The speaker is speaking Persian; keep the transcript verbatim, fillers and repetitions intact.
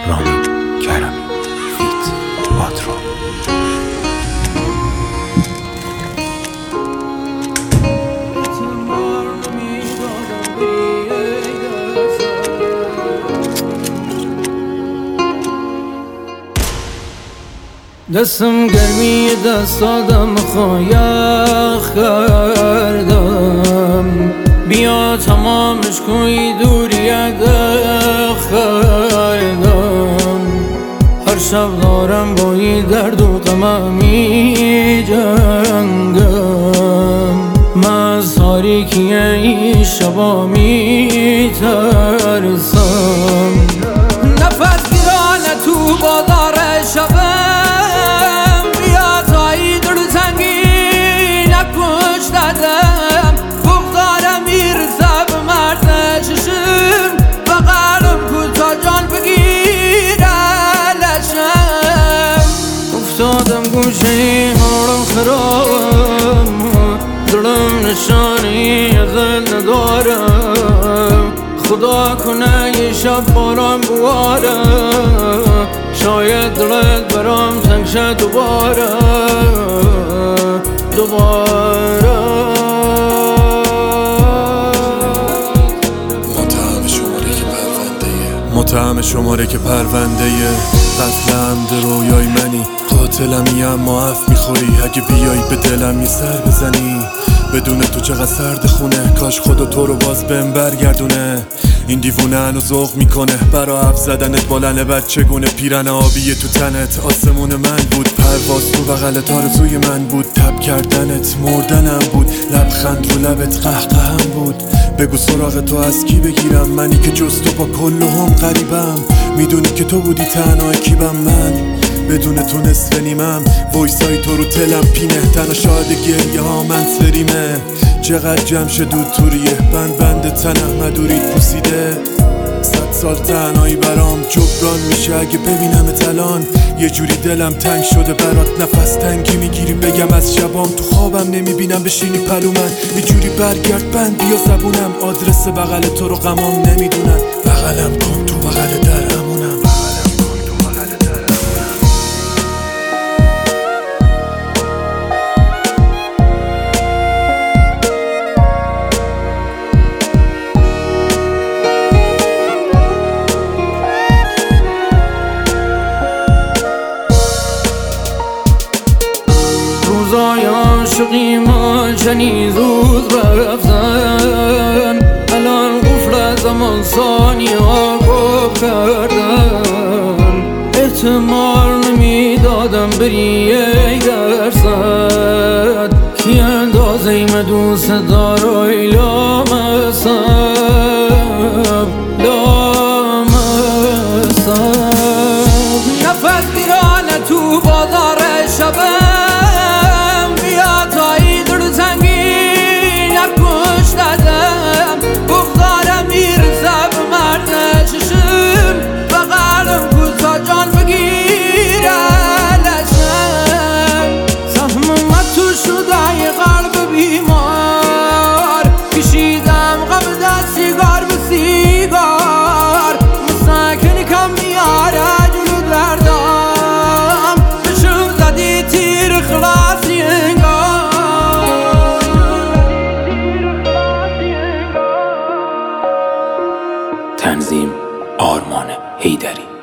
رامین کرمی فیت پاترو. دستم گرمی دست آدم خواهیخ کردم، بیا تمامش کنی دوریت کردم. هر شب دارم با این درد و غمم می جنگم، من از تاریکی این شبا می ترسم. نفس گیرانه تو بازار شبم، بغدارم میرسه به مرز چشم، بغلم کوتا جان بگیره لشم. افتادم گوشه حالم خرابم، دلم نشانی ازت ندارم. خدا کنه یه شب باران بواره، شاید دلت برام تنگ شه دوباره دوباره. متهم شماره که پرونده قتلم ده رویای منی، قاتلمی اما عفو میخوری اگه بیایی به دلم یه سر بزنی. بدون تو چقدر سرد خونه، کاش خدا تو رو باز بهم برگردونه. این دیوونه هنو ذوق میکنه برا حرف زدنت، بالن بچگونه پیرن آبی تو تنت. آسمون من بود، پرواز تو بغلت آرزوی من بود، تب کردنت مردنم بود، لبخند رو لبت قهقهم بود. بگو سراغ تو از کی بگیرم، منی که جز تو با کل هم غریبم. میدونی که تو بودی تنها کیبم من، بدون تو نصف نیمم. وایسای تو رو تلم پینه، تنها شاهد گریه ها من سریمه. چقدر جمش دود توریه، بند بند تنم مدورید پوسیده. صد سال تنهایی برام جبران میشه اگه ببینمت الان. یه جوری دلم تنگ شده برات، نفس تنگی میگیری بگم از شبام. تو خوابم نمیبینم بشینی پلو من، یه جوری برگرد بند بیا زبونم. آدرس بغل تو رو غمام نمیدونن، بغلم کن تو بغل درمونم. روزای عاشقی ما چنین زود رفتن، الان قفل زمان ثانیه ها گفت کردن. احتمال نمیدادم بری یک درصد، کی اندازه ایم دوست دارای لامصب لامصب. نفس گیرانه تو بازار شبم، بغدارم میرسه به مرز چشم، بغلم کوتا جان بگیره لشم. سهمم تو شده یه قلب بیمار، کشیدم غم در سیگار به سیگار. مسکنی کم میاره جلو دردم، بشم زدی تیر خلاصی تنظیم آرمان حیدری.